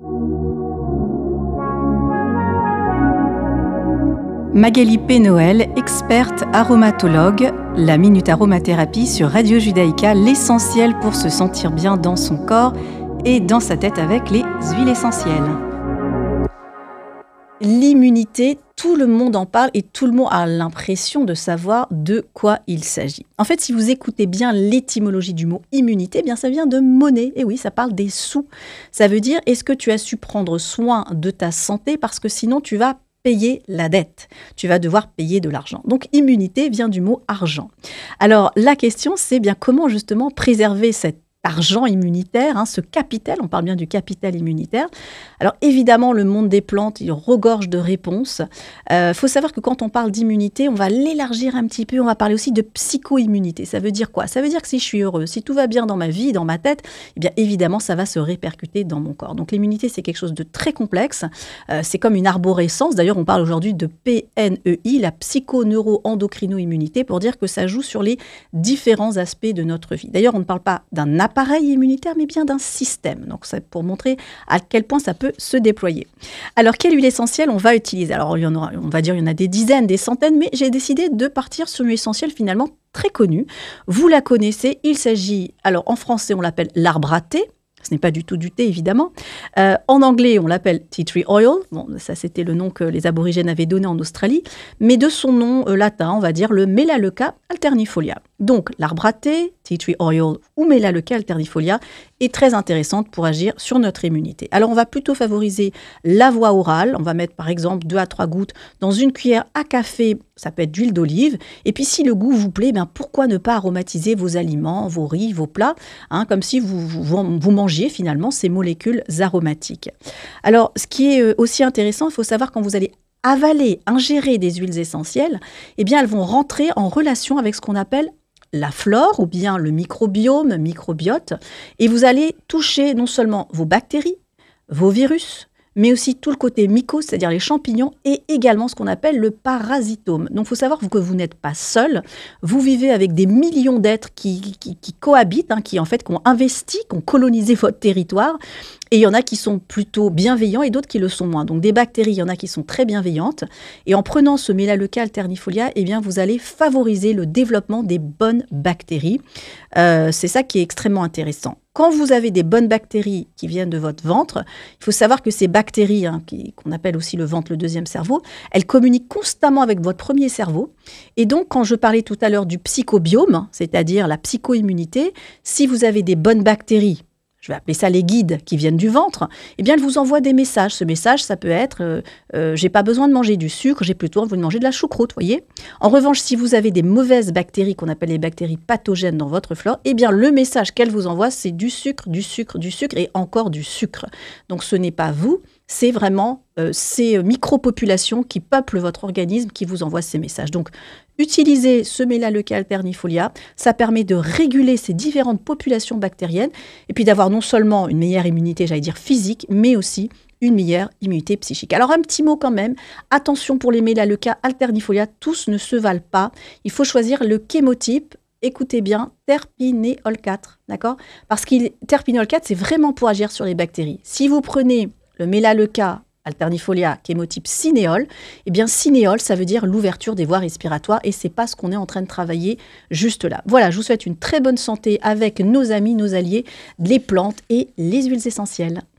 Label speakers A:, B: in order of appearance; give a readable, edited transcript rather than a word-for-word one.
A: Magali P. experte aromatologue, la Minute Aromathérapie sur Radio Judaïka, l'essentiel pour se sentir bien dans son corps et dans sa tête avec les huiles essentielles. L'immunité, tout le monde en parle et tout le monde a l'impression de savoir de quoi il s'agit. En fait, si vous écoutez bien l'étymologie du mot immunité, eh bien ça vient de monnaie. Et oui, ça parle des sous. Ça veut dire, est-ce que tu as su prendre soin de ta santé parce que sinon tu vas payer la dette. Tu vas devoir payer de l'argent. Donc, immunité vient du mot argent. Alors, la question, c'est bien comment justement préserver cet argent immunitaire, ce capital, on parle bien du capital immunitaire. Alors évidemment, le monde des plantes, il regorge de réponses. Faut savoir que quand on parle d'immunité, on va l'élargir un petit peu, on va parler aussi de psycho-immunité. Ça veut dire quoi? Ça veut dire que si je suis heureuse, si tout va bien dans ma vie, dans ma tête, eh bien évidemment, ça va se répercuter dans mon corps. Donc l'immunité, c'est quelque chose de très complexe. C'est comme une arborescence. D'ailleurs, on parle aujourd'hui de PNEI, la psycho-neuro-endocrino-immunité, pour dire que ça joue sur les différents aspects de notre vie. D'ailleurs, on ne parle pas d'un appareil immunitaire, mais bien d'un système. Donc, c'est pour montrer à quel point ça peut se déployer. Alors, quelle huile essentielle on va utiliser? Alors, il y en aura, on va dire, il y en a des dizaines, des centaines, mais j'ai décidé de partir sur une huile essentielle finalement très connue. Vous la connaissez, il s'agit, alors en français, on l'appelle l'arbre à thé. Ce n'est pas du tout du thé, évidemment. En anglais, on l'appelle tea tree oil. Bon, ça, c'était le nom que les aborigènes avaient donné en Australie. Mais de son nom latin, on va dire le Melaleuca alternifolia. Donc, l'arbre à thé, tea tree oil ou Melaleuca alternifolia est très intéressante pour agir sur notre immunité. Alors, on va plutôt favoriser la voie orale. On va mettre, par exemple, 2 à 3 gouttes dans une cuillère à café. Ça peut être d'huile d'olive. Et puis, si le goût vous plaît, pourquoi ne pas aromatiser vos aliments, vos riz, vos plats, comme si vous mangiez finalement ces molécules aromatiques. Alors, ce qui est aussi intéressant, il faut savoir quand vous allez avaler, ingérer des huiles essentielles, eh bien, elles vont rentrer en relation avec ce qu'on appelle la flore ou bien le microbiome, microbiote, et vous allez toucher non seulement vos bactéries, vos virus, mais aussi tout le côté mycose, c'est-à-dire les champignons, et également ce qu'on appelle le parasitome. Donc, il faut savoir que vous n'êtes pas seul. Vous vivez avec des millions d'êtres qui cohabitent, qui ont investi, qui ont colonisé votre territoire. Et il y en a qui sont plutôt bienveillants et d'autres qui le sont moins. Donc, des bactéries, il y en a qui sont très bienveillantes. Et en prenant ce Melaleuca alternifolia, eh bien, vous allez favoriser le développement des bonnes bactéries. C'est ça qui est extrêmement intéressant. Quand vous avez des bonnes bactéries qui viennent de votre ventre, il faut savoir que ces bactéries, qu'on appelle aussi le ventre, le deuxième cerveau, elles communiquent constamment avec votre premier cerveau. Et donc, quand je parlais tout à l'heure du psychobiome, c'est-à-dire la psycho-immunité, si vous avez des bonnes bactéries, je vais appeler ça les guides qui viennent du ventre, eh bien, elles vous envoient des messages. Ce message, ça peut être j'ai pas besoin de manger du sucre, j'ai plutôt envie de manger de la choucroute, voyez. En revanche, si vous avez des mauvaises bactéries qu'on appelle les bactéries pathogènes dans votre flore, eh bien, le message qu'elles vous envoient, c'est du sucre, du sucre, du sucre et encore du sucre. Donc, ce n'est pas vous, c'est vraiment ces micropopulations qui peuplent votre organisme qui vous envoient ces messages. Donc, utilisez ce Melaleuca alternifolia, ça permet de réguler ces différentes populations bactériennes et puis d'avoir non seulement une meilleure immunité, j'allais dire physique, mais aussi une meilleure immunité psychique. Alors, un petit mot quand même, attention pour les Melaleuca alternifolia, tous ne se valent pas. Il faut choisir le chémotype. Écoutez bien, terpinéol 4, d'accord? Parce que terpinéol 4, c'est vraiment pour agir sur les bactéries. Si vous prenez le Melaleuca alternifolia chémotype cinéole, eh bien cinéole, ça veut dire l'ouverture des voies respiratoires et c'est pas ce qu'on est en train de travailler juste là. Voilà, je vous souhaite une très bonne santé avec nos amis, nos alliés, les plantes et les huiles essentielles.